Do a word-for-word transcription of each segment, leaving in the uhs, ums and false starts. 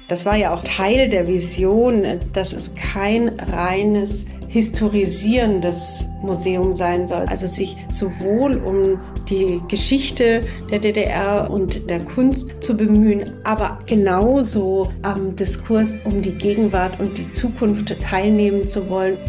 Das war ja auch Teil der Vision, dass es kein reines historisierendes Museum sein soll. Also sich sowohl um die Geschichte der D D R und der Kunst zu bemühen, aber genauso am Diskurs um die Gegenwart und die Zukunft teilnehmen zu wollen.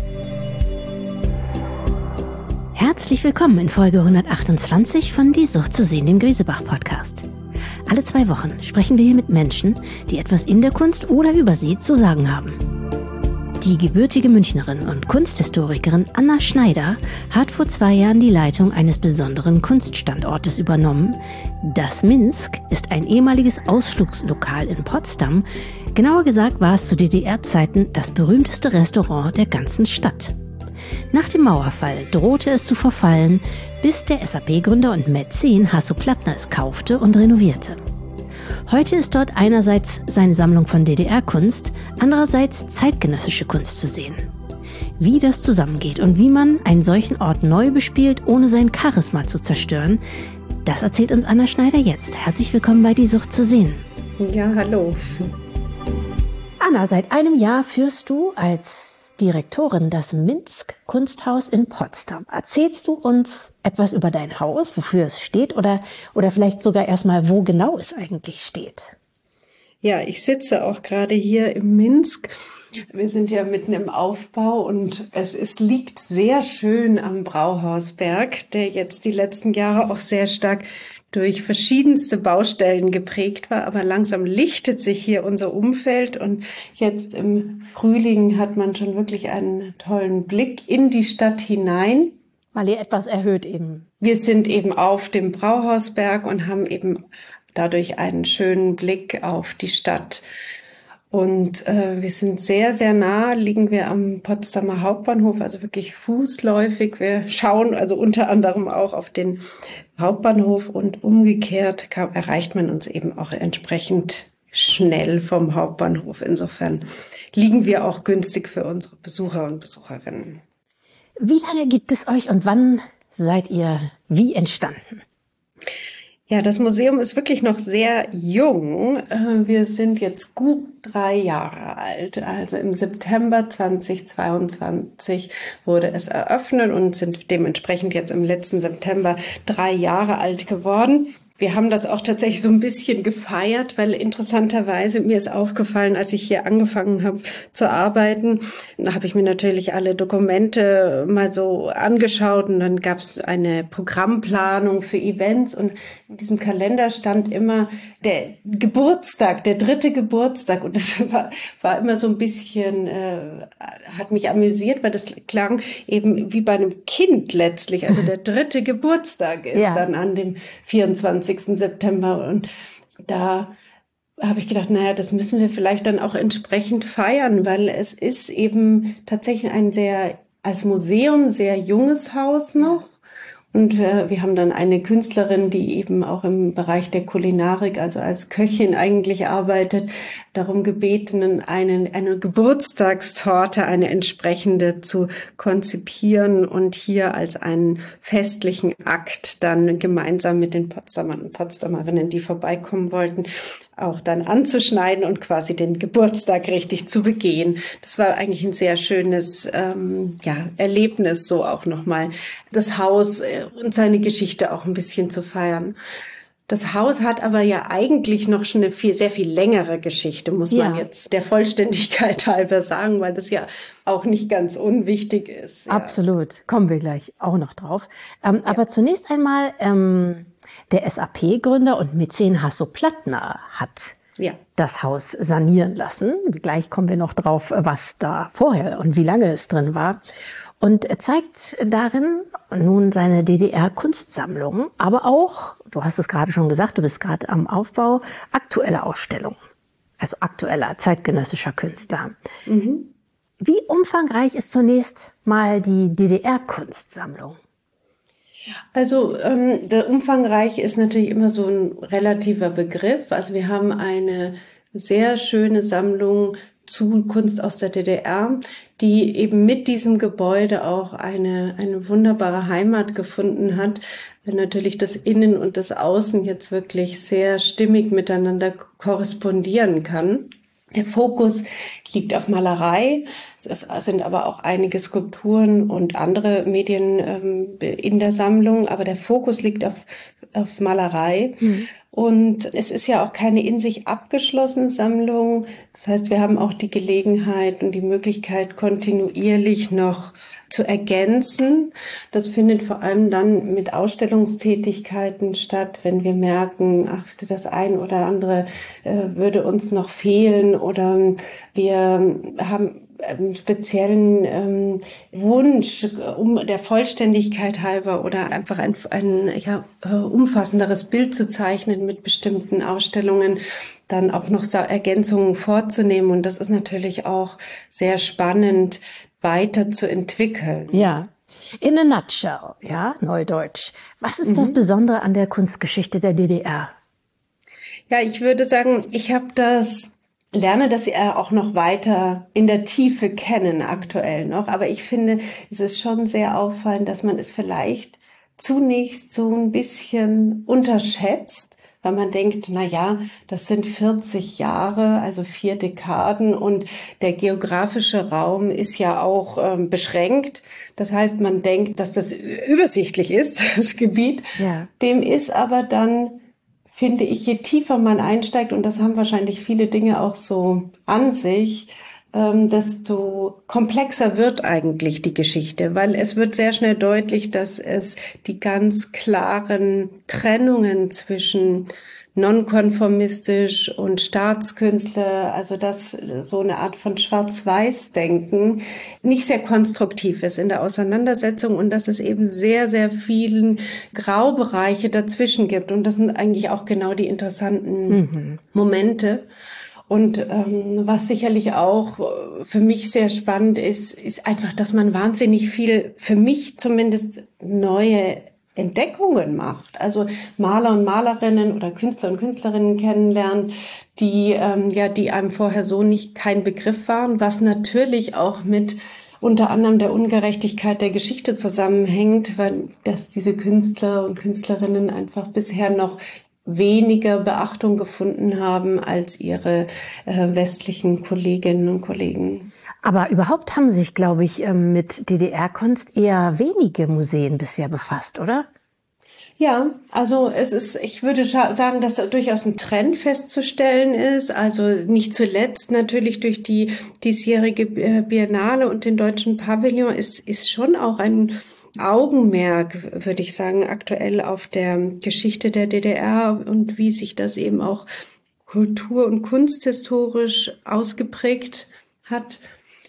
Herzlich willkommen in Folge hundertachtundzwanzig von Die Sucht zu sehen, dem Griesebach-Podcast. Alle zwei Wochen sprechen wir hier mit Menschen, die etwas in der Kunst oder über sie zu sagen haben. Die gebürtige Münchnerin und Kunsthistorikerin Anna Schneider hat vor zwei Jahren die Leitung eines besonderen Kunststandortes übernommen. Das Minsk ist ein ehemaliges Ausflugslokal in Potsdam. Genauer gesagt war es zu D D R-Zeiten das berühmteste Restaurant der ganzen Stadt. Nach dem Mauerfall drohte es zu verfallen, bis der S A P-Gründer und Mäzen Hasso Plattner es kaufte und renovierte. Heute ist dort einerseits seine Sammlung von D D R-Kunst, andererseits zeitgenössische Kunst zu sehen. Wie das zusammengeht und wie man einen solchen Ort neu bespielt, ohne sein Charisma zu zerstören, das erzählt uns Anna Schneider jetzt. Herzlich willkommen bei Die Sucht zu sehen. Ja, hallo. Anna, seit einem Jahr führst du als Direktorin das Minsk Kunsthaus in Potsdam. Erzählst du uns etwas über dein Haus, wofür es steht oder, oder vielleicht sogar erstmal, wo genau es eigentlich steht? Ja, ich sitze auch gerade hier im Minsk. Wir sind ja mitten im Aufbau und es ist, liegt sehr schön am Brauhausberg, der jetzt die letzten Jahre auch sehr stark durch verschiedenste Baustellen geprägt war, aber langsam lichtet sich hier unser Umfeld und jetzt im Frühling hat man schon wirklich einen tollen Blick in die Stadt hinein. Weil ihr etwas erhöht eben. Wir sind eben auf dem Brauhausberg und haben eben dadurch einen schönen Blick auf die Stadt. Und äh, wir sind sehr, sehr nah, liegen wir am Potsdamer Hauptbahnhof, also wirklich fußläufig. Wir schauen also unter anderem auch auf den Hauptbahnhof und umgekehrt kann, erreicht man uns eben auch entsprechend schnell vom Hauptbahnhof. Insofern liegen wir auch günstig für unsere Besucher und Besucherinnen. Wie lange gibt es euch und wann seid ihr wie entstanden? Ja, das Museum ist wirklich noch sehr jung. Wir sind jetzt gut drei Jahre alt. Also im September zweitausendzweiundzwanzig wurde es eröffnet und sind dementsprechend jetzt im letzten September drei Jahre alt geworden. Wir haben das auch tatsächlich so ein bisschen gefeiert, weil interessanterweise mir ist aufgefallen, als ich hier angefangen habe zu arbeiten, da habe ich mir natürlich alle Dokumente mal so angeschaut und dann gab es eine Programmplanung für Events und in diesem Kalender stand immer der Geburtstag, der dritte Geburtstag und das war, war immer so ein bisschen, äh, hat mich amüsiert, weil das klang eben wie bei einem Kind letztlich, also der dritte Geburtstag ist ja dann an dem vierundzwanzigsten September und da habe ich gedacht, naja, das müssen wir vielleicht dann auch entsprechend feiern, weil es ist eben tatsächlich ein sehr, als Museum sehr junges Haus noch. Und äh, wir haben dann eine Künstlerin, die eben auch im Bereich der Kulinarik, also als Köchin eigentlich arbeitet, darum gebeten, eine, eine Geburtstagstorte, eine entsprechende zu konzipieren und hier als einen festlichen Akt dann gemeinsam mit den Potsdamern und Potsdamerinnen, die vorbeikommen wollten, auch dann anzuschneiden und quasi den Geburtstag richtig zu begehen. Das war eigentlich ein sehr schönes ähm, ja, Erlebnis, so auch nochmal das Haus und seine Geschichte auch ein bisschen zu feiern. Das Haus hat aber ja eigentlich noch schon eine viel, sehr viel längere Geschichte, muss man ja jetzt der Vollständigkeit halber sagen, weil das ja auch nicht ganz unwichtig ist. Ja. Absolut, kommen wir gleich auch noch drauf. Ähm, ja. Aber zunächst einmal, ähm, der S A P-Gründer und Mäzen Hasso Plattner hat ja das Haus sanieren lassen. Gleich kommen wir noch drauf, was da vorher und wie lange es drin war. Und er zeigt darin nun seine D D R-Kunstsammlung, aber auch, du hast es gerade schon gesagt, du bist gerade am Aufbau, aktuelle Ausstellungen, also aktueller zeitgenössischer Künstler. Mhm. Wie umfangreich ist zunächst mal die D D R-Kunstsammlung? Also ähm, der umfangreich ist natürlich immer so ein relativer Begriff. Also wir haben eine sehr schöne Sammlung zu Kunst aus der D D R, die eben mit diesem Gebäude auch eine eine wunderbare Heimat gefunden hat, weil natürlich das Innen und das Außen jetzt wirklich sehr stimmig miteinander korrespondieren kann. Der Fokus liegt auf Malerei. Es sind aber auch einige Skulpturen und andere Medien ähm, in der Sammlung. Aber der Fokus liegt auf, auf Malerei. Mhm. Und es ist ja auch keine in sich abgeschlossene Sammlung. Das heißt, wir haben auch die Gelegenheit und die Möglichkeit, kontinuierlich noch zu ergänzen. Das findet vor allem dann mit Ausstellungstätigkeiten statt, wenn wir merken, ach, das ein oder andere äh, würde uns noch fehlen oder wir haben einen speziellen ähm, Wunsch, um der Vollständigkeit halber oder einfach ein, ein ja, äh, umfassenderes Bild zu zeichnen mit bestimmten Ausstellungen, dann auch noch Ergänzungen vorzunehmen. Und das ist natürlich auch sehr spannend, weiter zu entwickeln. Ja. In a nutshell, ja, Neudeutsch. Was ist mhm. das Besondere an der Kunstgeschichte der D D R? Ja, ich würde sagen, ich habe das lerne das ja auch noch weiter in der Tiefe kennen aktuell noch. Aber ich finde, es ist schon sehr auffallend, dass man es vielleicht zunächst so ein bisschen unterschätzt, weil man denkt, na ja, das sind vierzig Jahre, also vier Dekaden und der geografische Raum ist ja auch ähm, beschränkt. Das heißt, man denkt, dass das übersichtlich ist, das Gebiet. Ja. Dem ist aber dann, finde ich, je tiefer man einsteigt, und das haben wahrscheinlich viele Dinge auch so an sich, ähm, desto komplexer wird eigentlich die Geschichte, weil es wird sehr schnell deutlich, dass es die ganz klaren Trennungen zwischen nonkonformistisch und Staatskünstler, also das so eine Art von Schwarz-Weiß-Denken nicht sehr konstruktiv ist in der Auseinandersetzung und dass es eben sehr, sehr vielen Graubereiche dazwischen gibt. Und das sind eigentlich auch genau die interessanten mhm. Momente. Und ähm, was sicherlich auch für mich sehr spannend ist, ist einfach, dass man wahnsinnig viel, für mich zumindest, neue Entdeckungen macht, also Maler und Malerinnen oder Künstler und Künstlerinnen kennenlernt, die ähm, ja, die einem vorher so nicht kein Begriff waren, was natürlich auch mit unter anderem der Ungerechtigkeit der Geschichte zusammenhängt, weil dass diese Künstler und Künstlerinnen einfach bisher noch weniger Beachtung gefunden haben als ihre äh, westlichen Kolleginnen und Kollegen. Aber überhaupt haben sich, glaube ich, mit D D R-Kunst eher wenige Museen bisher befasst, oder? Ja, also es ist, ich würde sagen, dass durchaus ein Trend festzustellen ist. Also nicht zuletzt natürlich durch die diesjährige Biennale und den deutschen Pavillon ist ist schon auch ein Augenmerk, würde ich sagen, aktuell auf der Geschichte der D D R und wie sich das eben auch kultur- und kunsthistorisch ausgeprägt hat.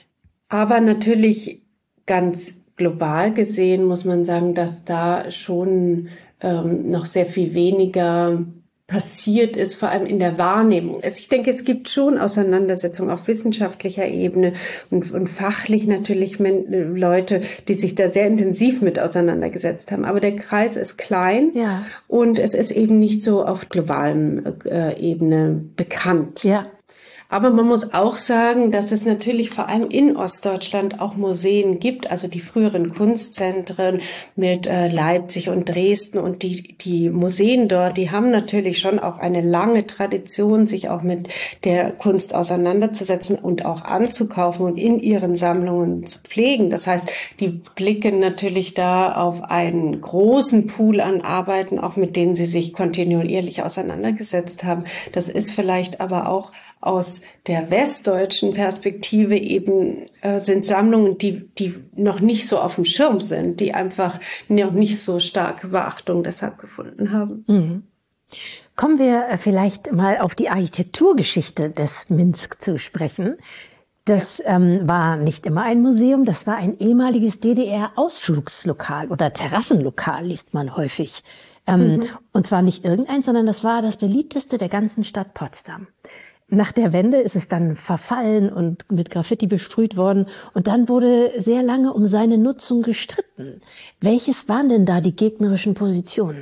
Aber natürlich ganz global gesehen muss man sagen, dass da schon ähm, noch sehr viel weniger passiert ist, vor allem in der Wahrnehmung. Ich denke, es gibt schon Auseinandersetzungen auf wissenschaftlicher Ebene und, und fachlich natürlich Leute, die sich da sehr intensiv mit auseinandergesetzt haben. Aber der Kreis ist klein ja. und es ist eben nicht so auf globalem äh, Ebene bekannt. Ja. Aber man muss auch sagen, dass es natürlich vor allem in Ostdeutschland auch Museen gibt, also die früheren Kunstzentren mit äh, Leipzig und Dresden und die die Museen dort, die haben natürlich schon auch eine lange Tradition, sich auch mit der Kunst auseinanderzusetzen und auch anzukaufen und in ihren Sammlungen zu pflegen. Das heißt, die blicken natürlich da auf einen großen Pool an Arbeiten, auch mit denen sie sich kontinuierlich auseinandergesetzt haben. Das ist vielleicht aber auch aus der westdeutschen Perspektive eben äh, sind Sammlungen, die die noch nicht so auf dem Schirm sind, die einfach noch nicht so starke Beachtung deshalb gefunden haben. Mhm. Kommen wir vielleicht mal auf die Architekturgeschichte des Minsk zu sprechen. Das ja. ähm, war nicht immer ein Museum, das war ein ehemaliges D D R-Ausflugslokal oder Terrassenlokal, liest man häufig. Ähm, mhm. Und zwar nicht irgendein, sondern das war das beliebteste der ganzen Stadt Potsdam. Nach der Wende ist es dann verfallen und mit Graffiti besprüht worden. Und dann wurde sehr lange um seine Nutzung gestritten. Welches waren denn da die gegnerischen Positionen?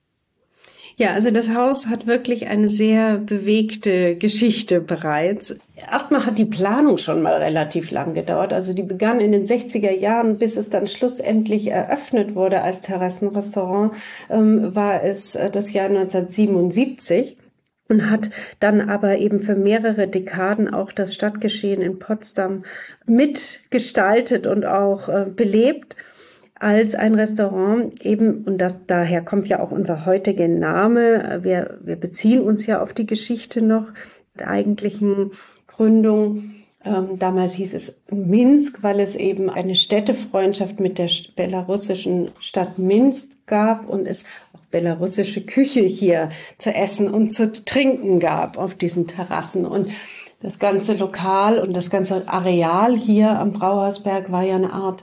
Ja, also das Haus hat wirklich eine sehr bewegte Geschichte bereits. Erstmal hat die Planung schon mal relativ lang gedauert. Also die begann in den sechziger Jahren, bis es dann schlussendlich eröffnet wurde als Terrassenrestaurant, ähm, war es das Jahr neunzehnhundertsiebenundsiebzig. und hat dann aber eben für mehrere Dekaden auch das Stadtgeschehen in Potsdam mitgestaltet und auch äh, belebt als ein Restaurant eben, und das daher kommt ja auch unser heutiger Name. Wir, wir beziehen uns ja auf die Geschichte noch der eigentlichen Gründung. Ähm, damals hieß es Minsk, weil es eben eine Städtefreundschaft mit der belarussischen Stadt Minsk gab und es auch belarussische Küche hier zu essen und zu trinken gab auf diesen Terrassen. Und das ganze Lokal und das ganze Areal hier am Brauhausberg war ja eine Art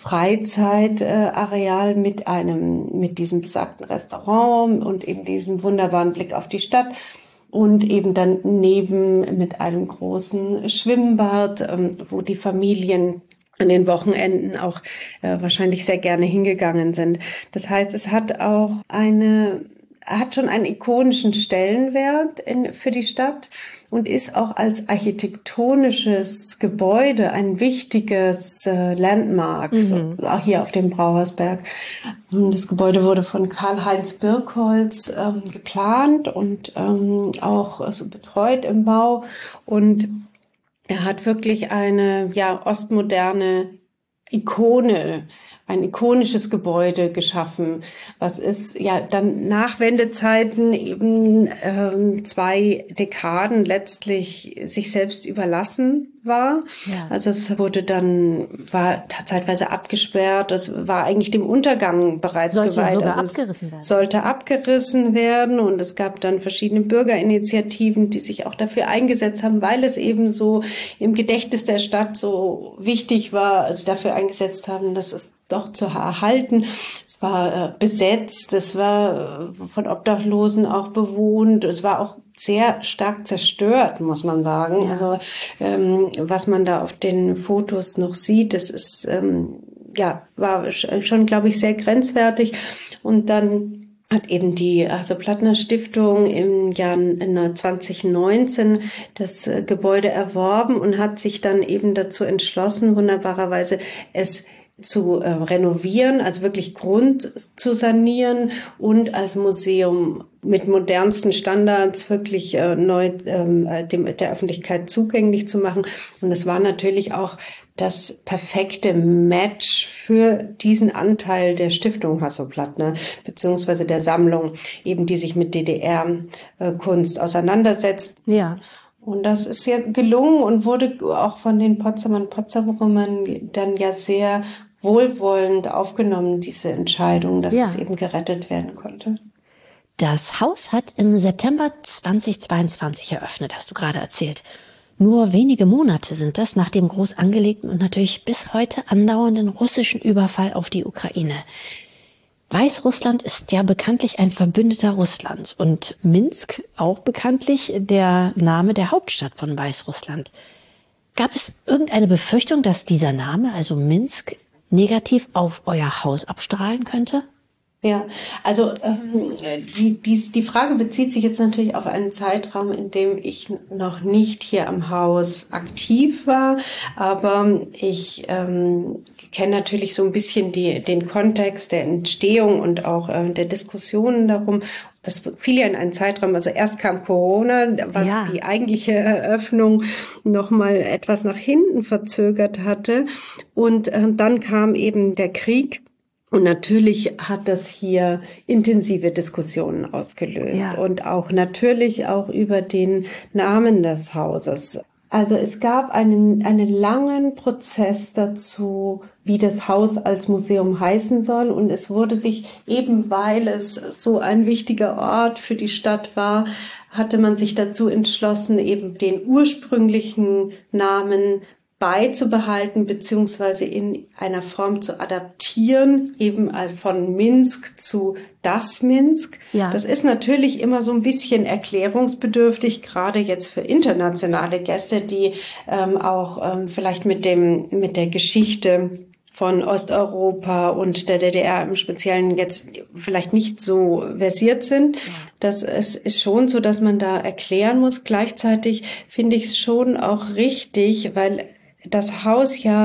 Freizeitareal mit einem, mit diesem besagten Restaurant und eben diesem wunderbaren Blick auf die Stadt und eben dann neben mit einem großen Schwimmbad, wo die Familien an den Wochenenden auch äh, wahrscheinlich sehr gerne hingegangen sind. Das heißt, es hat auch eine, hat schon einen ikonischen Stellenwert in, für die Stadt und ist auch als architektonisches Gebäude ein wichtiges äh, Landmark, mhm. so, auch hier auf dem Brauhausberg. Das Gebäude wurde von Karl-Heinz Birkholz ähm, geplant und ähm, auch äh, so betreut im Bau. Und er hat wirklich eine ja ostmoderne Ikone, ein ikonisches Gebäude geschaffen, was ist ja dann nach Wendezeiten eben ähm, zwei Dekaden letztlich sich selbst überlassen war. Ja. Also es wurde dann, war zeitweise abgesperrt, das war eigentlich dem Untergang bereits sollte geweiht. Sogar also abgerissen werden. Sollte abgerissen werden und es gab dann verschiedene Bürgerinitiativen, die sich auch dafür eingesetzt haben, weil es eben so im Gedächtnis der Stadt so wichtig war, also dafür eingesetzt haben, dass es doch zu erhalten. Es war äh, besetzt, es war äh, von Obdachlosen auch bewohnt, es war auch sehr stark zerstört, muss man sagen. Ja. Also ähm, was man da auf den Fotos noch sieht, das ist ähm, ja war schon, glaube ich, sehr grenzwertig. Und dann hat eben die Hasso-Plattner Stiftung im Jahr zwanzig neunzehn das Gebäude erworben und hat sich dann eben dazu entschlossen, wunderbarerweise es zu äh, renovieren, also wirklich Grund zu sanieren und als Museum mit modernsten Standards wirklich äh, neu ähm, dem, der Öffentlichkeit zugänglich zu machen. Und es war natürlich auch das perfekte Match für diesen Anteil der Stiftung Hasso-Plattner, beziehungsweise der Sammlung, eben die sich mit D D R-Kunst auseinandersetzt. Ja. Und das ist ja gelungen und wurde auch von den Potsdamern und Potsdamerinnen dann ja sehr wohlwollend aufgenommen, diese Entscheidung, dass ja. es eben gerettet werden konnte. Das Haus hat im September zweitausendzweiundzwanzig eröffnet, hast du gerade erzählt. Nur wenige Monate sind das nach dem groß angelegten und natürlich bis heute andauernden russischen Überfall auf die Ukraine. Weißrussland ist ja bekanntlich ein Verbündeter Russlands und Minsk auch bekanntlich der Name der Hauptstadt von Weißrussland. Gab es irgendeine Befürchtung, dass dieser Name, also Minsk, negativ auf euer Haus abstrahlen könnte? Ja, also ähm, die, die, die Frage bezieht sich jetzt natürlich auf einen Zeitraum, in dem ich noch nicht hier am Haus aktiv war, aber ich ähm, kenne natürlich so ein bisschen die, den Kontext der Entstehung und auch äh, der Diskussionen darum. Das fiel ja in einen Zeitraum, also erst kam Corona, was ja. die eigentliche Eröffnung noch mal etwas nach hinten verzögert hatte, und äh, dann kam eben der Krieg. Und natürlich hat das hier intensive Diskussionen ausgelöst ja. und auch natürlich auch über den Namen des Hauses. Also es gab einen, einen langen Prozess dazu, wie das Haus als Museum heißen soll. Und es wurde sich, eben weil es so ein wichtiger Ort für die Stadt war, hatte man sich dazu entschlossen, eben den ursprünglichen Namen beizubehalten beziehungsweise in einer Form zu adaptieren, eben von Minsk zu das Minsk. Ja. Das ist natürlich immer so ein bisschen erklärungsbedürftig, gerade jetzt für internationale Gäste, die ähm, auch ähm, vielleicht mit dem mit der Geschichte von Osteuropa und der D D R im Speziellen jetzt vielleicht nicht so versiert sind. Ja. Das ist, ist schon so, dass man da erklären muss. Gleichzeitig finde ich es schon auch richtig, weil das Haus ja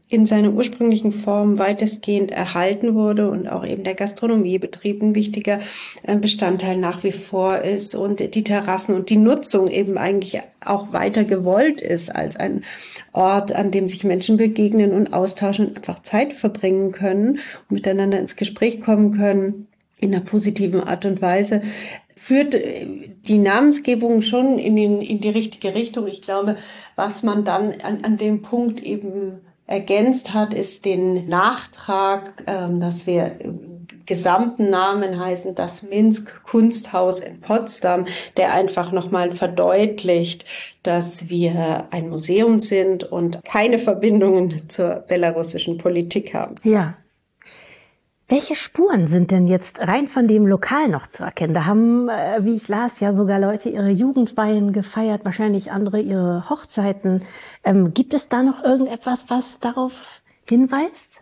in seiner ursprünglichen Form weitestgehend erhalten wurde und auch eben der Gastronomiebetrieb ein wichtiger Bestandteil nach wie vor ist und die Terrassen und die Nutzung eben eigentlich auch weiter gewollt ist als ein Ort, an dem sich Menschen begegnen und austauschen und einfach Zeit verbringen können und miteinander ins Gespräch kommen können in einer positiven Art und Weise, führt die Namensgebung schon in, den, in die richtige Richtung. Ich glaube, was man dann an, an dem Punkt eben ergänzt hat, ist den Nachtrag, ähm, dass wir im gesamten Namen heißen das Minsk Kunsthaus in Potsdam, der einfach nochmal verdeutlicht, dass wir ein Museum sind und keine Verbindungen zur belarussischen Politik haben. Ja. Welche Spuren sind denn jetzt rein von dem Lokal noch zu erkennen? Da haben, äh, wie ich las, ja sogar Leute ihre Jugendweihen gefeiert, wahrscheinlich andere ihre Hochzeiten. Ähm, gibt es da noch irgendetwas, was darauf hinweist?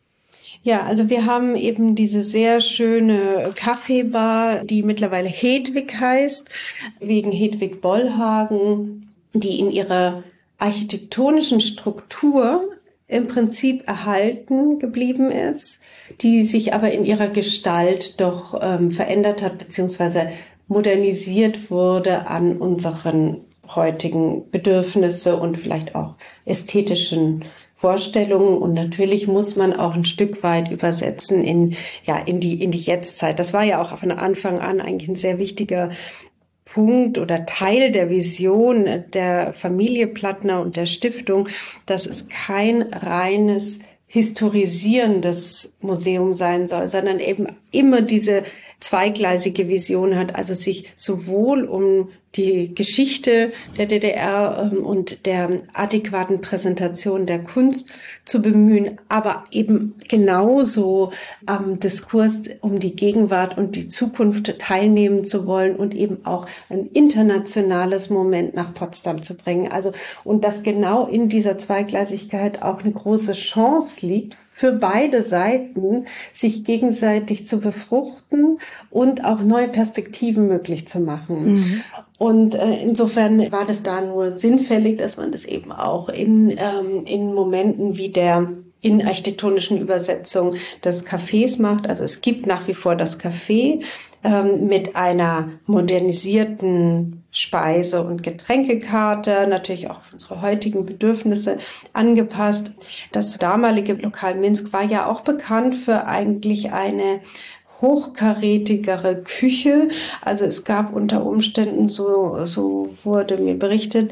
Ja, also wir haben eben diese sehr schöne Kaffeebar, die mittlerweile Hedwig heißt, wegen Hedwig Bollhagen, die in ihrer architektonischen Struktur im Prinzip erhalten geblieben ist, die sich aber in ihrer Gestalt doch ähm, verändert hat, beziehungsweise modernisiert wurde an unseren heutigen Bedürfnisse und vielleicht auch ästhetischen Vorstellungen. Und natürlich muss man auch ein Stück weit übersetzen in, ja, in die, in die Jetztzeit. Das war ja auch von Anfang an eigentlich ein sehr wichtiger Punkt oder Teil der Vision der Familie Plattner und der Stiftung, dass es kein reines historisierendes Museum sein soll, sondern eben immer diese zweigleisige Vision hat, also sich sowohl um die Geschichte der D D R und der adäquaten Präsentation der Kunst zu bemühen, aber eben genauso am Diskurs um die Gegenwart und die Zukunft teilnehmen zu wollen und eben auch ein internationales Moment nach Potsdam zu bringen. Also, und dass genau in dieser Zweigleisigkeit auch eine große Chance liegt, für beide Seiten, sich gegenseitig zu befruchten und auch neue Perspektiven möglich zu machen. Mhm. Und äh, insofern war das da nur sinnfällig, dass man das eben auch in, ähm, in Momenten wie der in architektonischen Übersetzung des Cafés macht. Also es gibt nach wie vor das Café ähm, mit einer modernisierten Speise- und Getränkekarte, natürlich auch auf unsere heutigen Bedürfnisse angepasst. Das damalige Lokal Minsk war ja auch bekannt für eigentlich eine hochkarätigere Küche. Also es gab unter Umständen, so, so wurde mir berichtet,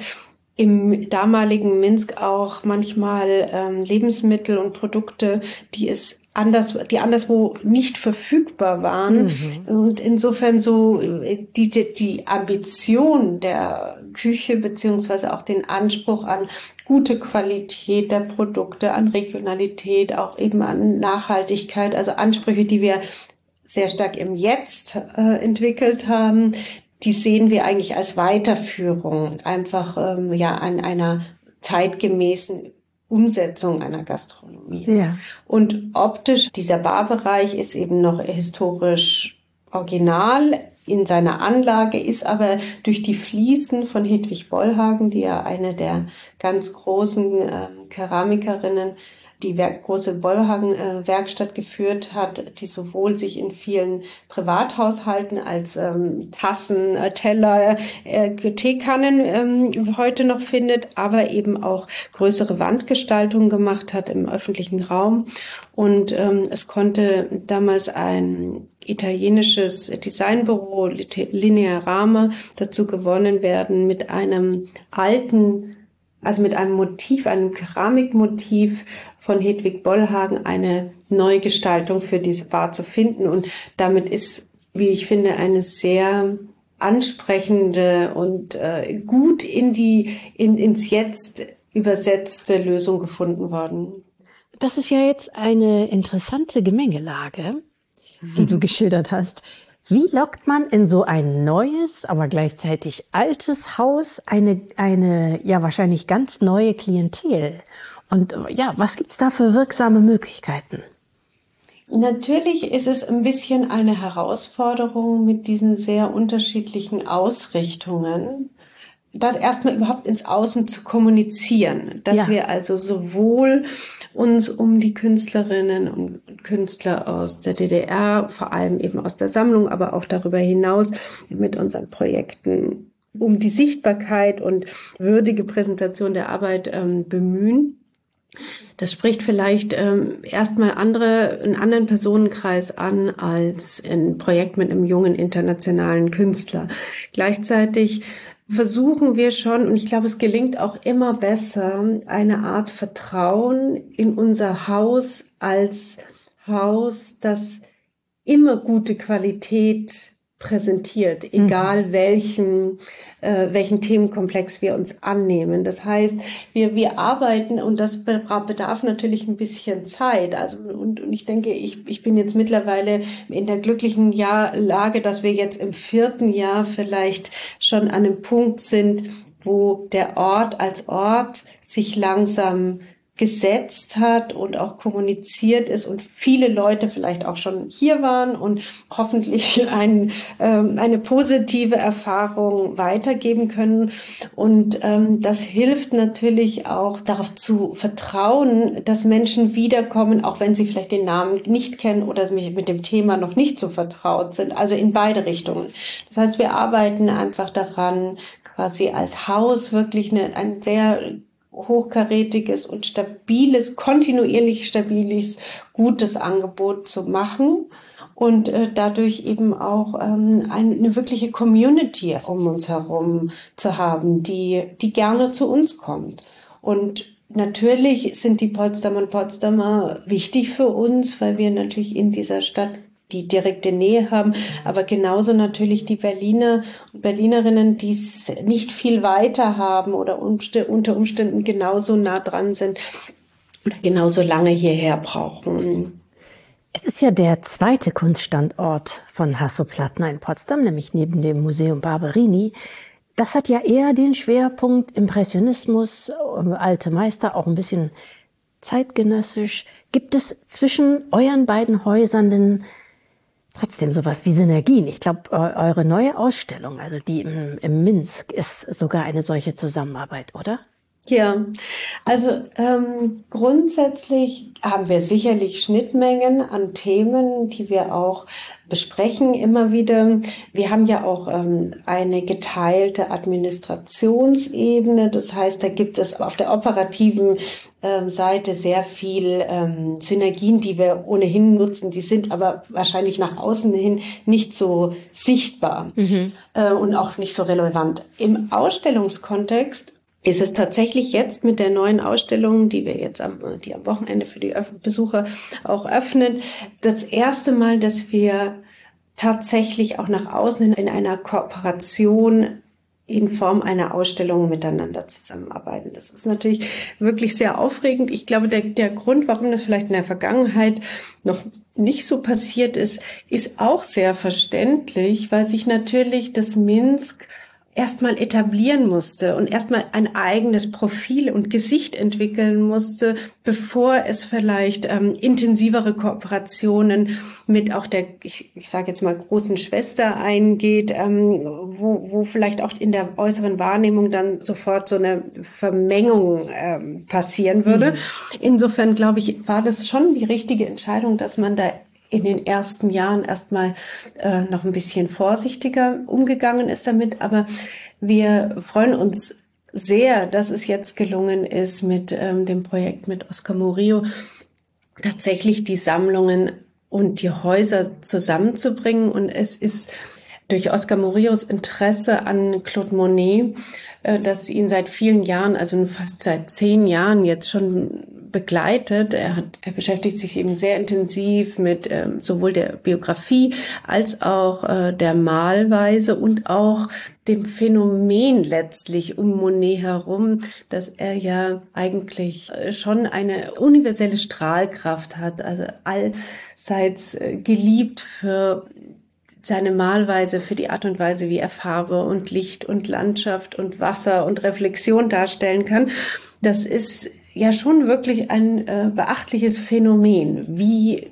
im damaligen Minsk auch manchmal ähm, Lebensmittel und Produkte, die es anders, die anderswo nicht verfügbar waren. Mhm. Und insofern so die, die, die Ambition der Küche beziehungsweise auch den Anspruch an gute Qualität der Produkte, an Regionalität, auch eben an Nachhaltigkeit, also Ansprüche, die wir sehr stark im Jetzt äh, entwickelt haben, die sehen wir eigentlich als Weiterführung, einfach ähm, ja an einer zeitgemäßen Umsetzung einer Gastronomie. Ja. Und optisch, dieser Barbereich ist eben noch historisch original in seiner Anlage, ist aber durch die Fliesen von Hedwig Bollhagen, die ja eine der ganz großen äh, Keramikerinnen, die Werk, große Bollhagen-Werkstatt äh, geführt hat, die sowohl sich in vielen Privathaushalten als ähm, Tassen, äh, Teller, äh, Teekannen ähm, heute noch findet, aber eben auch größere Wandgestaltungen gemacht hat im öffentlichen Raum. Und ähm, es konnte damals ein italienisches Designbüro, Linearama, dazu gewonnen werden, mit einem alten, also mit einem Motiv, einem Keramikmotiv von Hedwig Bollhagen eine Neugestaltung für diese Bar zu finden. Und damit ist, wie ich finde, eine sehr ansprechende und äh, gut in die in, ins Jetzt übersetzte Lösung gefunden worden. Das ist ja jetzt eine interessante Gemengelage, die du geschildert hast. Wie lockt man in so ein neues, aber gleichzeitig altes Haus eine, eine ja wahrscheinlich ganz neue Klientel? Und ja, was gibt's da für wirksame Möglichkeiten? Natürlich ist es ein bisschen eine Herausforderung mit diesen sehr unterschiedlichen Ausrichtungen. das erstmal überhaupt ins Außen zu kommunizieren, dass ja. wir also sowohl uns um die Künstlerinnen und Künstler aus der D D R, vor allem eben aus der Sammlung, aber auch darüber hinaus mit unseren Projekten um die Sichtbarkeit und würdige Präsentation der Arbeit ähm, bemühen. Das spricht vielleicht ähm, erstmal andere, einen anderen Personenkreis an als ein Projekt mit einem jungen internationalen Künstler. Gleichzeitig versuchen wir schon, und ich glaube, es gelingt auch immer besser, eine Art Vertrauen in unser Haus als Haus, das immer gute Qualität präsentiert, egal mhm. welchen, äh, welchen Themenkomplex wir uns annehmen. Das heißt, wir, wir arbeiten, und das bedarf natürlich ein bisschen Zeit. Also, und, und ich denke, ich, ich bin jetzt mittlerweile in der glücklichen Jahr, Lage, dass wir jetzt im vierten Jahr vielleicht schon an einem Punkt sind, wo der Ort als Ort sich langsam gesetzt hat und auch kommuniziert ist und viele Leute vielleicht auch schon hier waren und hoffentlich ein, ähm, eine positive Erfahrung weitergeben können. Und ähm, das hilft natürlich auch, darauf zu vertrauen, dass Menschen wiederkommen, auch wenn sie vielleicht den Namen nicht kennen oder mit dem Thema noch nicht so vertraut sind. Also in beide Richtungen. Das heißt, wir arbeiten einfach daran, quasi als Haus wirklich eine, ein sehr hochkarätiges und stabiles, kontinuierlich stabiles, gutes Angebot zu machen und äh, dadurch eben auch ähm, eine, eine wirkliche Community um uns herum zu haben, die, die gerne zu uns kommt. Und natürlich sind die Potsdamer und Potsdamer wichtig für uns, weil wir natürlich in dieser Stadt die direkte Nähe haben, aber genauso natürlich die Berliner und Berlinerinnen, die es nicht viel weiter haben oder unter Umständen genauso nah dran sind oder genauso lange hierher brauchen. Es ist ja der zweite Kunststandort von Hasso-Plattner in Potsdam, nämlich neben dem Museum Barberini. Das hat ja eher den Schwerpunkt Impressionismus, alte Meister, auch ein bisschen zeitgenössisch. Gibt es zwischen euren beiden Häusern denn trotzdem sowas wie Synergien? Ich glaube, eure neue Ausstellung, also die im, im Minsk, ist sogar eine solche Zusammenarbeit, oder? Ja, also ähm, grundsätzlich haben wir sicherlich Schnittmengen an Themen, die wir auch besprechen immer wieder. Wir haben ja auch ähm, eine geteilte Administrationsebene. Das heißt, da gibt es auf der operativen ähm, Seite sehr viel ähm, Synergien, die wir ohnehin nutzen. Die sind aber wahrscheinlich nach außen hin nicht so sichtbar mhm. äh, und auch nicht so relevant. Im Ausstellungskontext ist es tatsächlich jetzt mit der neuen Ausstellung, die wir jetzt am, die am Wochenende für die Besucher auch öffnen, das erste Mal, dass wir tatsächlich auch nach außen in einer Kooperation in Form einer Ausstellung miteinander zusammenarbeiten. Das ist natürlich wirklich sehr aufregend. Ich glaube, der, der Grund, warum das vielleicht in der Vergangenheit noch nicht so passiert ist, ist auch sehr verständlich, weil sich natürlich das Minsk erstmal etablieren musste und erstmal ein eigenes Profil und Gesicht entwickeln musste, bevor es vielleicht ähm, intensivere Kooperationen mit auch der, ich, ich sage jetzt mal, großen Schwester eingeht, ähm, wo, wo vielleicht auch in der äußeren Wahrnehmung dann sofort so eine Vermengung ähm, passieren würde. Mhm. Insofern, glaube ich, war das schon die richtige Entscheidung, dass man da in den ersten Jahren erstmal äh, noch ein bisschen vorsichtiger umgegangen ist damit. Aber wir freuen uns sehr, dass es jetzt gelungen ist, mit ähm, dem Projekt mit Oscar Murillo tatsächlich die Sammlungen und die Häuser zusammenzubringen. Und es ist durch Oscar Murillos Interesse an Claude Monet, äh, das ihn seit vielen Jahren, also fast seit zehn Jahren jetzt schon begleitet. Er hat, er beschäftigt sich eben sehr intensiv mit ähm, sowohl der Biografie als auch äh, der Malweise und auch dem Phänomen letztlich um Monet herum, dass er ja eigentlich schon eine universelle Strahlkraft hat, also allseits äh, geliebt für seine Malweise, für die Art und Weise, wie er Farbe und Licht und Landschaft und Wasser und Reflexion darstellen kann. Das ist ja schon wirklich ein äh, beachtliches Phänomen, wie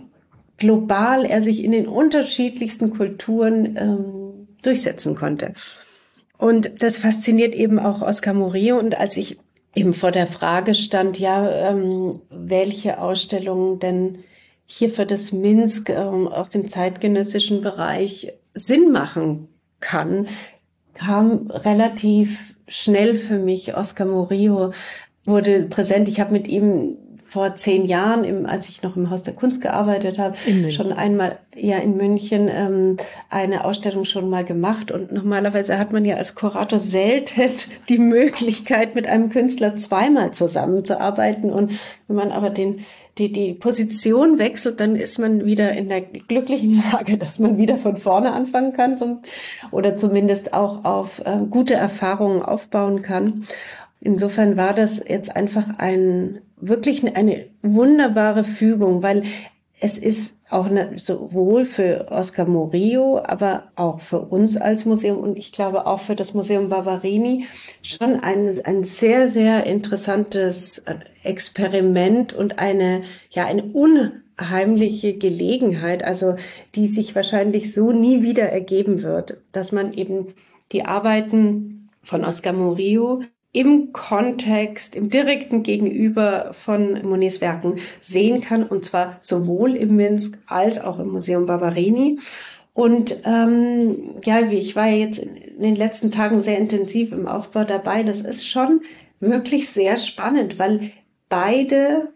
global er sich in den unterschiedlichsten Kulturen ähm, durchsetzen konnte. Und das fasziniert eben auch Oscar Murillo. Und als ich eben vor der Frage stand, ja, ähm, welche Ausstellungen denn hier für das Minsk ähm, aus dem zeitgenössischen Bereich Sinn machen kann, kam relativ schnell für mich Oscar Murillo, wurde präsent. Ich habe mit ihm vor zehn Jahren, im, als ich noch im Haus der Kunst gearbeitet habe, schon einmal ja in München ähm, eine Ausstellung schon mal gemacht. Und normalerweise hat man ja als Kurator selten die Möglichkeit, mit einem Künstler zweimal zusammenzuarbeiten. Und wenn man aber den die die Position wechselt, dann ist man wieder in der glücklichen Lage, dass man wieder von vorne anfangen kann zum, oder zumindest auch auf äh, gute Erfahrungen aufbauen kann. Insofern war das jetzt einfach ein wirklich eine wunderbare Fügung, weil es ist auch eine, sowohl für Oscar Murillo, aber auch für uns als Museum und ich glaube auch für das Museum Barberini schon ein, ein sehr, sehr interessantes Experiment und eine, ja, eine unheimliche Gelegenheit, also die sich wahrscheinlich so nie wieder ergeben wird, dass man eben die Arbeiten von Oscar Murillo im Kontext, im direkten Gegenüber von Monets Werken sehen kann, und zwar sowohl im Minsk als auch im Museum Barberini. Und ähm, ja, wie ich war ja jetzt in den letzten Tagen sehr intensiv im Aufbau dabei. Das ist schon wirklich sehr spannend, weil beide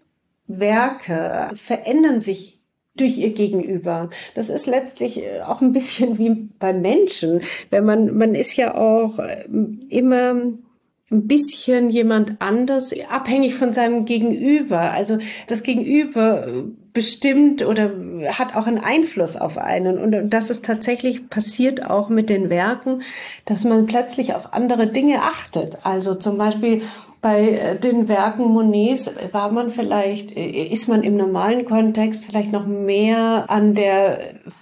Werke verändern sich durch ihr Gegenüber. Das ist letztlich auch ein bisschen wie beim Menschen. Wenn man, man ist ja auch immer ein bisschen jemand anders, abhängig von seinem Gegenüber. Also das Gegenüber bestimmt oder hat auch einen Einfluss auf einen. Und das ist tatsächlich passiert auch mit den Werken, dass man plötzlich auf andere Dinge achtet. Also zum Beispiel bei den Werken Monets war man vielleicht, ist man im normalen Kontext vielleicht noch mehr an der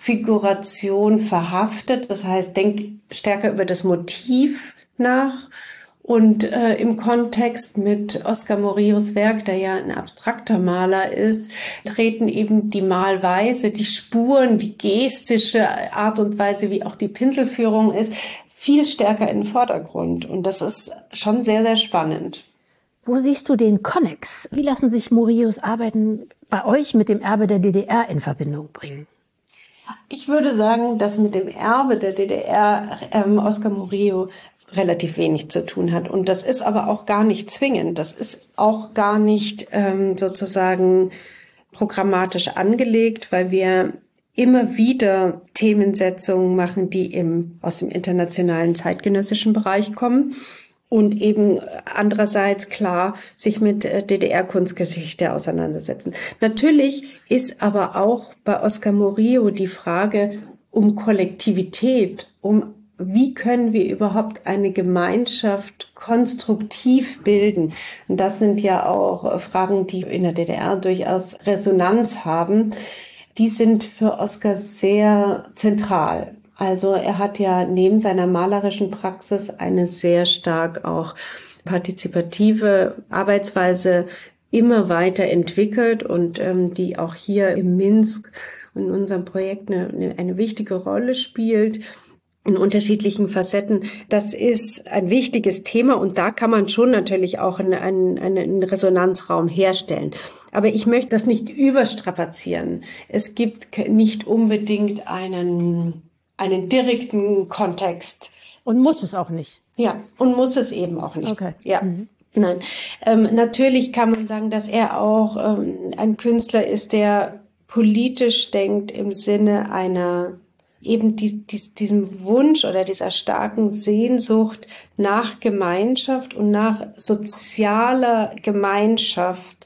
Figuration verhaftet. Das heißt, denkt stärker über das Motiv nach. Und äh, im Kontext mit Oscar Murillos Werk, der ja ein abstrakter Maler ist, treten eben die Malweise, die Spuren, die gestische Art und Weise, wie auch die Pinselführung ist, viel stärker in den Vordergrund. Und das ist schon sehr, sehr spannend. Wo siehst du den Konnex? Wie lassen sich Murillos Arbeiten bei euch mit dem Erbe der D D R in Verbindung bringen? Ich würde sagen, dass mit dem Erbe der D D R ähm, Oscar Murillo relativ wenig zu tun hat. Und das ist aber auch gar nicht zwingend. Das ist auch gar nicht ähm, sozusagen programmatisch angelegt, weil wir immer wieder Themensetzungen machen, die im, aus dem internationalen zeitgenössischen Bereich kommen. Und eben andererseits klar sich mit D D R-Kunstgeschichte auseinandersetzen. Natürlich ist aber auch bei Oscar Murillo die Frage um Kollektivität, um wie können wir überhaupt eine Gemeinschaft konstruktiv bilden? Und das sind ja auch Fragen, die in der D D R durchaus Resonanz haben. Die sind für Oscar sehr zentral. Also er hat ja neben seiner malerischen Praxis eine sehr stark auch partizipative Arbeitsweise immer weiter entwickelt und ähm, die auch hier im Minsk und in unserem Projekt eine, eine, eine wichtige Rolle spielt. In unterschiedlichen Facetten. Das ist ein wichtiges Thema und da kann man schon natürlich auch einen, einen, einen Resonanzraum herstellen. Aber ich möchte das nicht überstrapazieren. Es gibt nicht unbedingt einen, einen direkten Kontext. Und muss es auch nicht. Ja, und muss es eben auch nicht. Okay. Ja. Mhm. Nein, ähm, natürlich kann man sagen, dass er auch ähm, ein Künstler ist, der politisch denkt im Sinne einer eben die, die, diesem Wunsch oder dieser starken Sehnsucht nach Gemeinschaft und nach sozialer Gemeinschaft.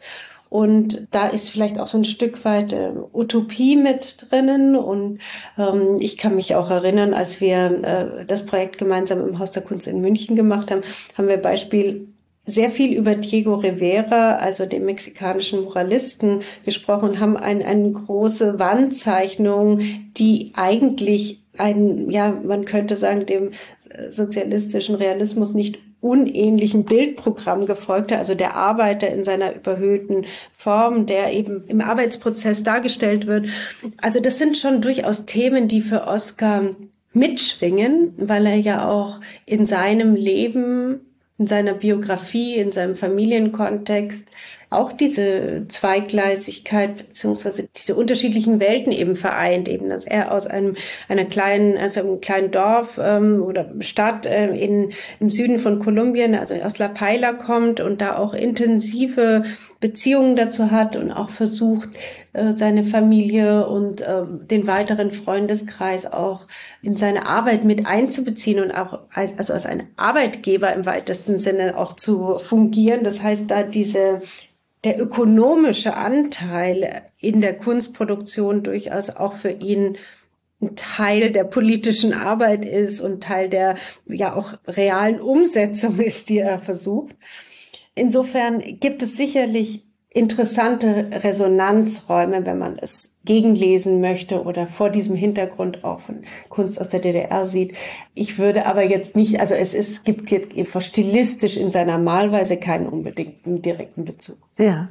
Und da ist vielleicht auch so ein Stück weit äh, Utopie mit drinnen. Und ähm, ich kann mich auch erinnern, als wir äh, das Projekt gemeinsam im Haus der Kunst in München gemacht haben, haben wir Beispiel sehr viel über Diego Rivera, also den mexikanischen Muralisten, gesprochen und haben ein, eine große Wandzeichnung, die eigentlich ein, ja, man könnte sagen, dem sozialistischen Realismus nicht unähnlichen Bildprogramm gefolgte, also der Arbeiter in seiner überhöhten Form, der eben im Arbeitsprozess dargestellt wird. Also das sind schon durchaus Themen, die für Oscar mitschwingen, weil er ja auch in seinem Leben, in seiner Biografie, in seinem Familienkontext auch diese Zweigleisigkeit beziehungsweise diese unterschiedlichen Welten eben vereint, eben, dass er aus einem einer kleinen, also einem kleinen Dorf ähm, oder Stadt äh, in im Süden von Kolumbien, also aus La Paila kommt und da auch intensive Beziehungen dazu hat und auch versucht, äh, seine Familie und äh, den weiteren Freundeskreis auch in seine Arbeit mit einzubeziehen und auch als, also als ein Arbeitgeber im weitesten Sinne auch zu fungieren. Das heißt, da diese der ökonomische Anteil in der Kunstproduktion durchaus auch für ihn ein Teil der politischen Arbeit ist und Teil der ja auch realen Umsetzung ist, die er versucht. Insofern gibt es sicherlich interessante Resonanzräume, wenn man es gegenlesen möchte oder vor diesem Hintergrund auch von Kunst aus der D D R sieht. Ich würde aber jetzt nicht, also es ist, gibt jetzt stilistisch in seiner Malweise keinen unbedingten direkten Bezug. Ja.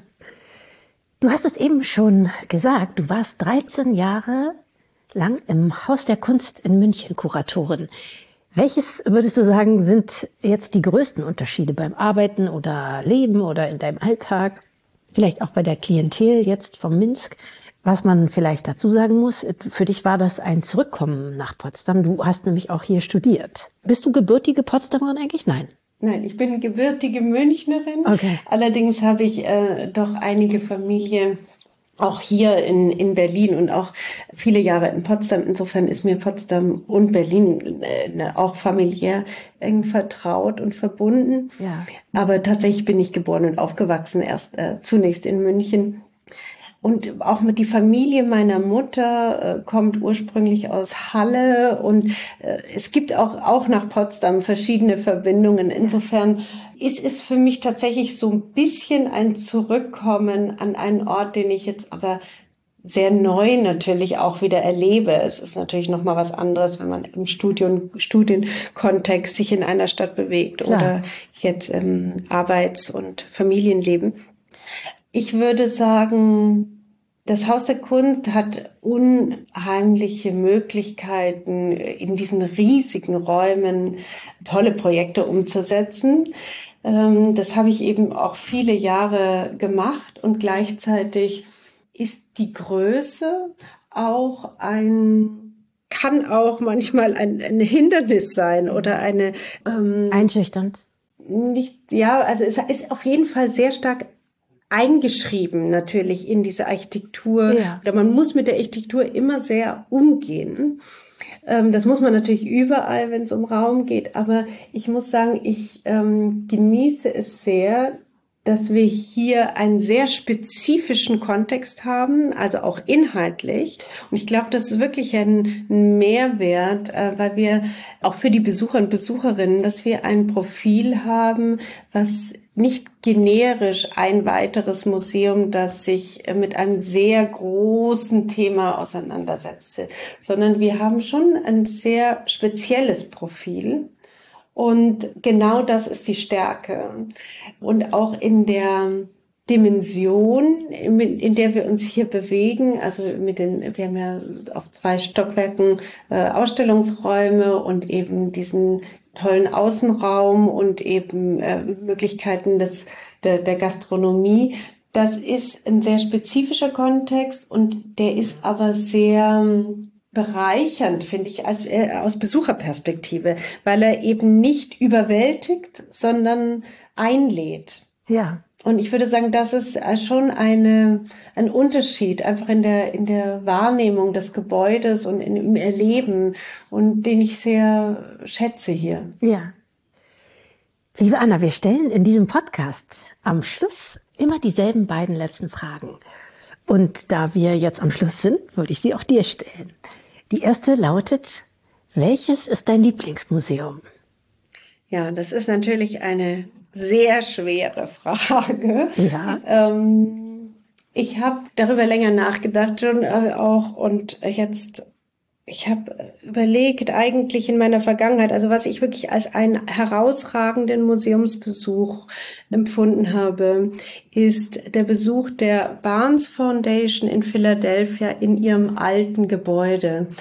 Du hast es eben schon gesagt, du warst dreizehn Jahre lang im Haus der Kunst in München Kuratorin. Welches, würdest du sagen, sind jetzt die größten Unterschiede beim Arbeiten oder Leben oder in deinem Alltag? Vielleicht auch bei der Klientel jetzt vom Minsk, was man vielleicht dazu sagen muss. Für dich war das ein Zurückkommen nach Potsdam. Du hast nämlich auch hier studiert. Bist du gebürtige Potsdamerin eigentlich? Nein. Nein, ich bin gebürtige Münchnerin. Okay. Allerdings habe ich äh, doch einige Familie auch hier in, in Berlin und auch viele Jahre in Potsdam. Insofern ist mir Potsdam und Berlin äh, auch familiär eng vertraut und verbunden. Ja. Aber tatsächlich bin ich geboren und aufgewachsen, erst äh, zunächst in München. Und auch mit die Familie meiner Mutter äh, kommt ursprünglich aus Halle und äh, es gibt auch auch nach Potsdam verschiedene Verbindungen. Insofern ist es für mich tatsächlich so ein bisschen ein Zurückkommen an einen Ort, den ich jetzt aber sehr neu natürlich auch wieder erlebe. Es ist natürlich noch mal was anderes, wenn man im Studium, Studienkontext sich in einer Stadt bewegt. Klar. Oder jetzt im Arbeits- und Familienleben. Ich würde sagen, das Haus der Kunst hat unheimliche Möglichkeiten, in diesen riesigen Räumen tolle Projekte umzusetzen. Das habe ich eben auch viele Jahre gemacht und gleichzeitig ist die Größe auch ein, kann auch manchmal ein, ein Hindernis sein oder eine ähm, einschüchternd. Nicht, ja, also es ist auf jeden Fall sehr stark eingeschrieben natürlich in diese Architektur. Ja. Oder man muss mit der Architektur immer sehr umgehen. Ähm, das muss man natürlich überall, wenn es um Raum geht. Aber ich muss sagen, ich ähm, genieße es sehr, dass wir hier einen sehr spezifischen Kontext haben, also auch inhaltlich. Und ich glaube, das ist wirklich ein Mehrwert, äh, weil wir auch für die Besucher und Besucherinnen, dass wir ein Profil haben, was nicht generisch ein weiteres Museum, das sich mit einem sehr großen Thema auseinandersetzt, sondern wir haben schon ein sehr spezielles Profil. Und genau das ist die Stärke. Und auch in der Dimension, in, in der wir uns hier bewegen, also mit den, wir haben ja auf zwei Stockwerken äh, Ausstellungsräume und eben diesen tollen Außenraum und eben äh, Möglichkeiten des, der, der Gastronomie. Das ist ein sehr spezifischer Kontext und der ist aber sehr bereichernd, finde ich, als, äh, aus Besucherperspektive, weil er eben nicht überwältigt, sondern einlädt. Ja. Und ich würde sagen, das ist schon eine, ein Unterschied einfach in der, in der Wahrnehmung des Gebäudes und in, im Erleben und den ich sehr schätze hier. Ja. Liebe Anna, wir stellen in diesem Podcast am Schluss immer dieselben beiden letzten Fragen. Und da wir jetzt am Schluss sind, wollte ich sie auch dir stellen. Die erste lautet, welches ist dein Lieblingsmuseum? Ja, das ist natürlich eine sehr schwere Frage. Ja. Ähm, ich habe darüber länger nachgedacht schon äh, auch und jetzt, ich habe überlegt eigentlich in meiner Vergangenheit, also was ich wirklich als einen herausragenden Museumsbesuch empfunden habe, ist der Besuch der Barnes Foundation in Philadelphia in ihrem alten Gebäude.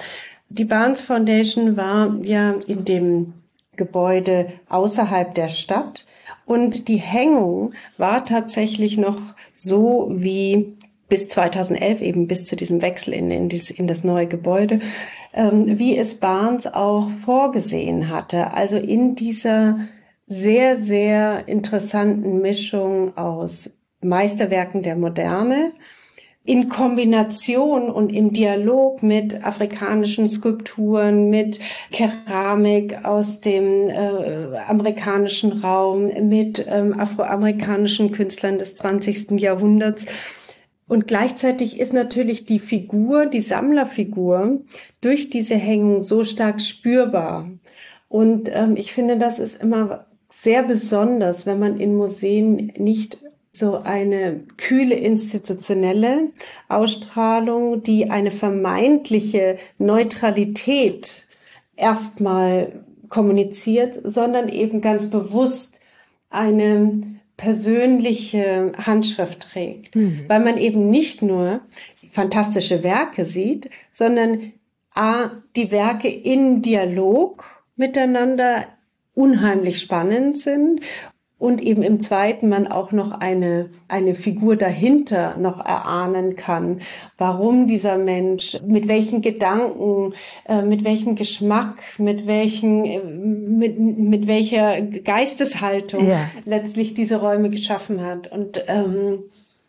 Die Barnes Foundation war ja in dem Gebäude außerhalb der Stadt und die Hängung war tatsächlich noch so wie bis zweitausendelf, eben bis zu diesem Wechsel in, in, dies, in das neue Gebäude, ähm, wie es Barnes auch vorgesehen hatte. Also in dieser sehr, sehr interessanten Mischung aus Meisterwerken der Moderne, in Kombination und im Dialog mit afrikanischen Skulpturen, mit Keramik aus dem äh, amerikanischen Raum, mit ähm, afroamerikanischen Künstlern des zwanzigsten Jahrhunderts. Und gleichzeitig ist natürlich die Figur, die Sammlerfigur, durch diese Hängung so stark spürbar. Und ähm, ich finde, das ist immer sehr besonders, wenn man in Museen nicht so eine kühle institutionelle Ausstrahlung, die eine vermeintliche Neutralität erstmal kommuniziert, sondern eben ganz bewusst eine persönliche Handschrift trägt, mhm. weil man eben nicht nur fantastische Werke sieht, sondern a, die Werke in Dialog miteinander unheimlich spannend sind und eben im zweiten man auch noch eine eine Figur dahinter noch erahnen kann, warum dieser Mensch, mit welchen Gedanken, äh, mit welchem Geschmack, mit welchen äh, mit mit welcher Geisteshaltung ja. letztlich diese Räume geschaffen hat. Und ähm,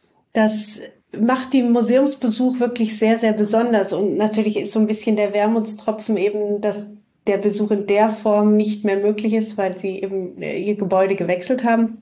das macht den Museumsbesuch wirklich sehr, sehr besonders. Und natürlich ist so ein bisschen der Wermutstropfen eben, dass der Besuch in der Form nicht mehr möglich ist, weil sie eben ihr Gebäude gewechselt haben.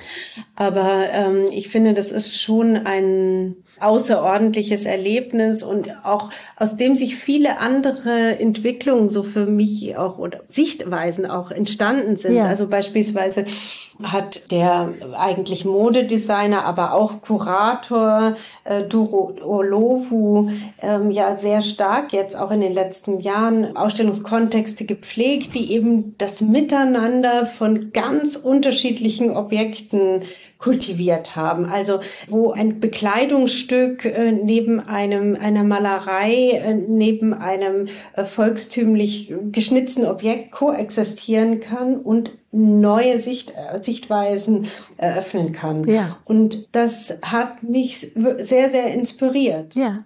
Aber ähm, ich finde, das ist schon ein außerordentliches Erlebnis und auch aus dem sich viele andere Entwicklungen so für mich auch oder Sichtweisen auch entstanden sind. Ja. Also beispielsweise hat der eigentlich Modedesigner, aber auch Kurator äh, Duro Olowu ähm, ja sehr stark jetzt auch in den letzten Jahren Ausstellungskontexte gepflegt, die eben das Miteinander von ganz unterschiedlichen Objekten kultiviert haben. Also wo ein Bekleidungsstück äh, neben einem einer Malerei, äh, neben einem äh, volkstümlich geschnitzten Objekt koexistieren kann und neue Sicht, äh, Sichtweisen eröffnen kann. Ja. Und das hat mich sehr, sehr inspiriert. Ja.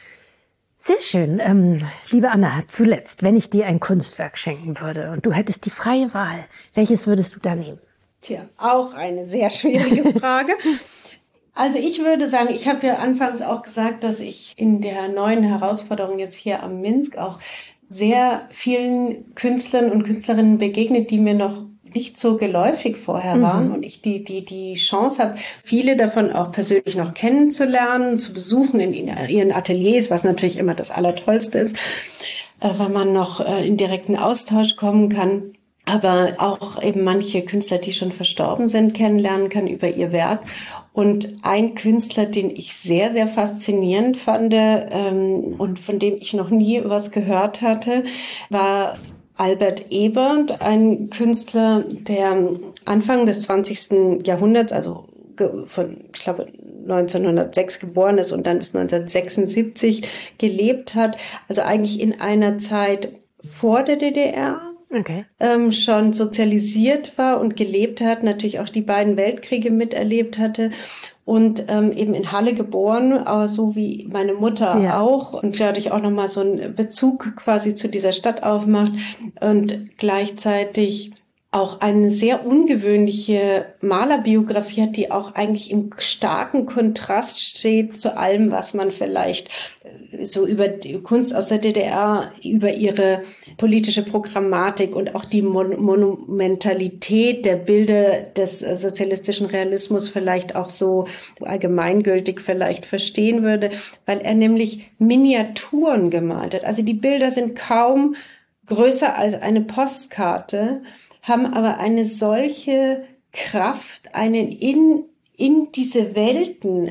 Sehr schön. Ähm, liebe Anna, zuletzt, wenn ich dir ein Kunstwerk schenken würde und du hättest die freie Wahl, welches würdest du da nehmen? Tja, auch eine sehr schwierige Frage. Also ich würde sagen, ich habe ja anfangs auch gesagt, dass ich in der neuen Herausforderung jetzt hier am Minsk auch sehr vielen Künstlern und Künstlerinnen begegnet, die mir noch nicht so geläufig vorher waren mhm. und ich die die die Chance habe, viele davon auch persönlich noch kennenzulernen, zu besuchen in ihren Ateliers, was natürlich immer das Allertollste ist, wenn man noch in direkten Austausch kommen kann. Aber auch eben manche Künstler, die schon verstorben sind, kennenlernen kann über ihr Werk. Und ein Künstler, den ich sehr, sehr faszinierend fand ähm, und von dem ich noch nie was gehört hatte, war Albert Ebert, ein Künstler, der Anfang des zwanzigsten Jahrhunderts, also von, ich glaube, neunzehnhundertsechs geboren ist und dann bis neunzehnhundertsechsundsiebzig gelebt hat. Also eigentlich in einer Zeit vor der D D R. Okay. Ähm, schon sozialisiert war und gelebt hat, natürlich auch die beiden Weltkriege miterlebt hatte und ähm, eben in Halle geboren, aber so wie meine Mutter ja. auch und dadurch auch nochmal so einen Bezug quasi zu dieser Stadt aufmacht und gleichzeitig auch eine sehr ungewöhnliche Malerbiografie hat, die auch eigentlich im starken Kontrast steht zu allem, was man vielleicht so über die Kunst aus der D D R, über ihre politische Programmatik und auch die Mon- Monumentalität der Bilder des äh, sozialistischen Realismus vielleicht auch so allgemeingültig vielleicht verstehen würde, weil er nämlich Miniaturen gemalt hat. Also die Bilder sind kaum größer als eine Postkarte, haben aber eine solche Kraft, einen in, in diese Welten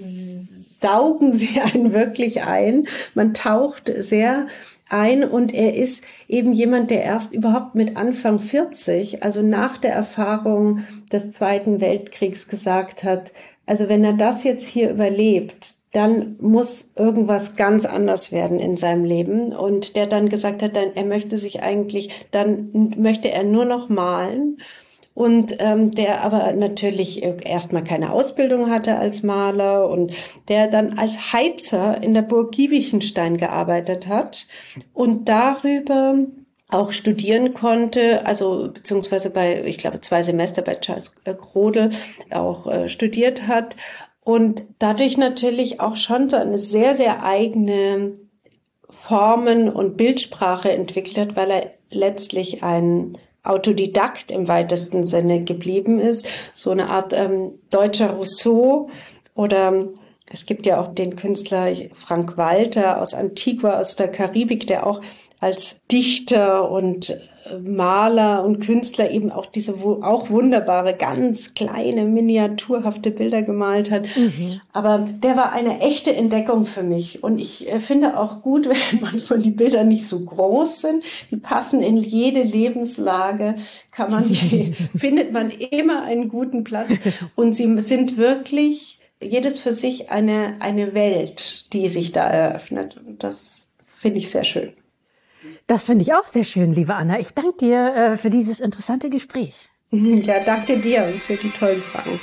saugen sie einen wirklich ein. Man taucht sehr ein und er ist eben jemand, der erst überhaupt mit Anfang vierzig, also nach der Erfahrung des Zweiten Weltkriegs gesagt hat, also wenn er das jetzt hier überlebt, dann muss irgendwas ganz anders werden in seinem Leben. Und der dann gesagt hat, dann, er möchte sich eigentlich, dann möchte er nur noch malen. Und ähm, der aber natürlich erstmal keine Ausbildung hatte als Maler und der dann als Heizer in der Burg Giebichenstein gearbeitet hat und darüber auch studieren konnte, also beziehungsweise bei, ich glaube, zwei Semester bei Charles Grodel auch äh, studiert hat und dadurch natürlich auch schon so eine sehr, sehr eigene Formen und Bildsprache entwickelt hat, weil er letztlich ein Autodidakt im weitesten Sinne geblieben ist, so eine Art ähm, deutscher Rousseau oder es gibt ja auch den Künstler Frank Walter aus Antigua, aus der Karibik, der auch als Dichter und Maler und Künstler eben auch diese auch wunderbare, ganz kleine, miniaturhafte Bilder gemalt hat. Mhm. Aber der war eine echte Entdeckung für mich. Und ich finde auch gut, wenn manchmal die Bilder nicht so groß sind. Die passen in jede Lebenslage, kann man die, findet man immer einen guten Platz. Und sie sind wirklich jedes für sich eine, eine Welt, die sich da eröffnet. Und das finde ich sehr schön. Das finde ich auch sehr schön, liebe Anna. Ich danke dir äh, für dieses interessante Gespräch. Ja, danke dir für die tollen Fragen.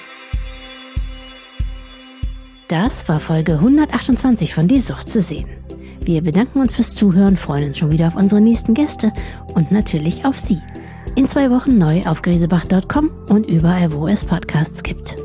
Das war Folge hundertachtundzwanzig von Die Sucht zu sehen. Wir bedanken uns fürs Zuhören, freuen uns schon wieder auf unsere nächsten Gäste und natürlich auf Sie. In zwei Wochen neu auf griesebach Punkt com und überall, wo es Podcasts gibt.